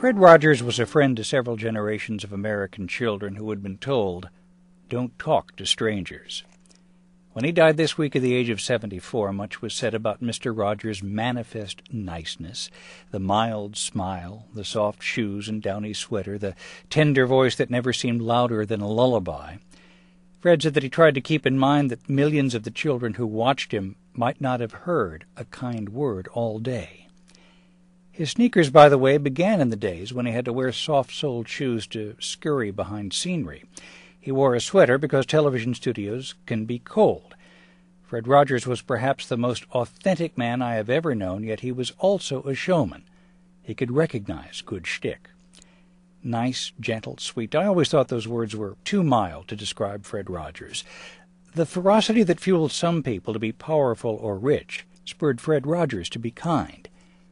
Fred Rogers was a friend to several generations of American children who had been told, "Don't talk to strangers." When he died this week at the age of 74, much was said about Mr. Rogers' manifest niceness, the mild smile, the soft shoes and downy sweater, the tender voice that never seemed louder than a lullaby. Fred said that he tried to keep in mind that millions of the children who watched him might not have heard a kind word all day. His sneakers, by the way, began in the days when he had to wear soft-soled shoes to scurry behind scenery. He wore a sweater because television studios can be cold. Fred Rogers was perhaps the most authentic man I have ever known, yet he was also a showman. He could recognize good shtick. Nice, gentle, sweet. I always thought those words were too mild to describe Fred Rogers. The ferocity that fueled some people to be powerful or rich spurred Fred Rogers to be kind.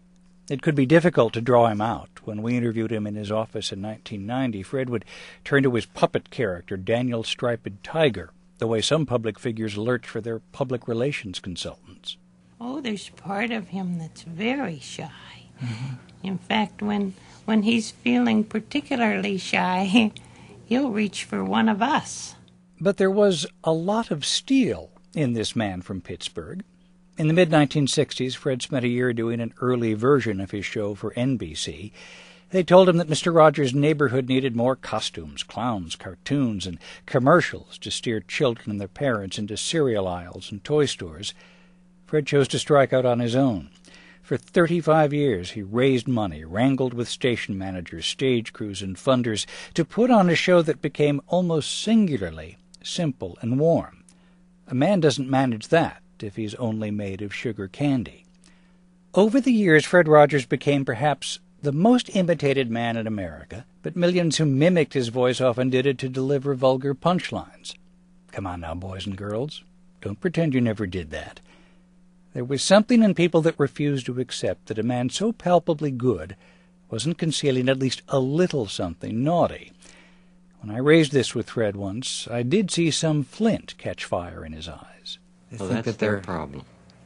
It could be difficult to draw him out. When we interviewed him in his office in 1990, Fred would turn to his puppet character, Daniel Striped Tiger, the way some public figures lurch for their public relations consultants. Oh, there's part of him that's very shy. Mm-hmm. In fact, when he's feeling particularly shy, he'll reach for one of us. But there was a lot of steel in this man from Pittsburgh. In the mid-1960s, Fred spent a year doing an early version of his show for NBC. They told him that Mr. Rogers' neighborhood needed more costumes, clowns, cartoons, and commercials to steer children and their parents into cereal aisles and toy stores. Fred chose to strike out on his own. For 35 years, he raised money, wrangled with station managers, stage crews, and funders to put on a show that became almost singularly simple and warm. A man doesn't manage that if he's only made of sugar candy. Over the years, Fred Rogers became perhaps the most imitated man in America, but millions who mimicked his voice often did it to deliver vulgar punchlines. Come on now, boys and girls. Don't pretend you never did that. There was something in people that refused to accept that a man so palpably good wasn't concealing at least a little something naughty. When I raised this with Fred once, I did see some flint catch fire in his eyes. Well, that's their problem.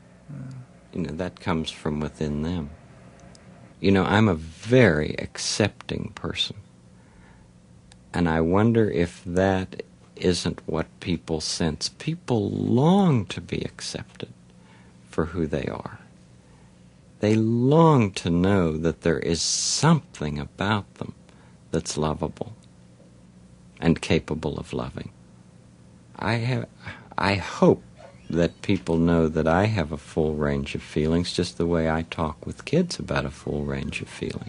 That comes from within them. I'm a very accepting person. And I wonder if that isn't what people sense. People long to be accepted for who they are. They long to know that there is something about them that's lovable and capable of loving. I hope that people know that I have a full range of feelings, just the way I talk with kids about a full range of feelings.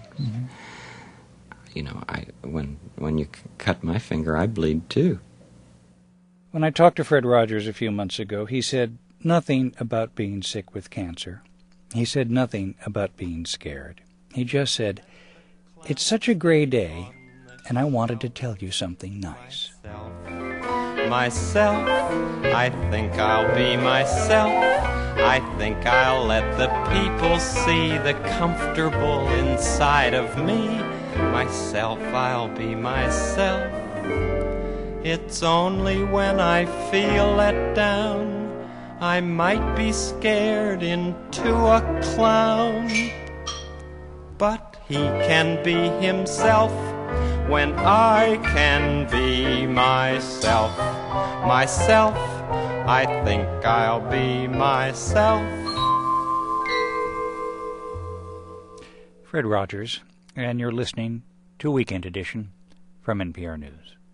Mm-hmm. When you cut my finger, I bleed too. When I talked to Fred Rogers a few months ago, he said nothing about being sick with cancer. He said nothing about being scared. He just said, "It's such a gray day, and I wanted to tell you something nice." Myself, I think I'll be myself. I think I'll let the people see the comfortable inside of me. Myself, I'll be myself. It's only when I feel let down I might be scared into a clown. But he can be himself when I can be myself. Myself, I think I'll be myself. Fred Rogers, and you're listening to Weekend Edition from NPR News.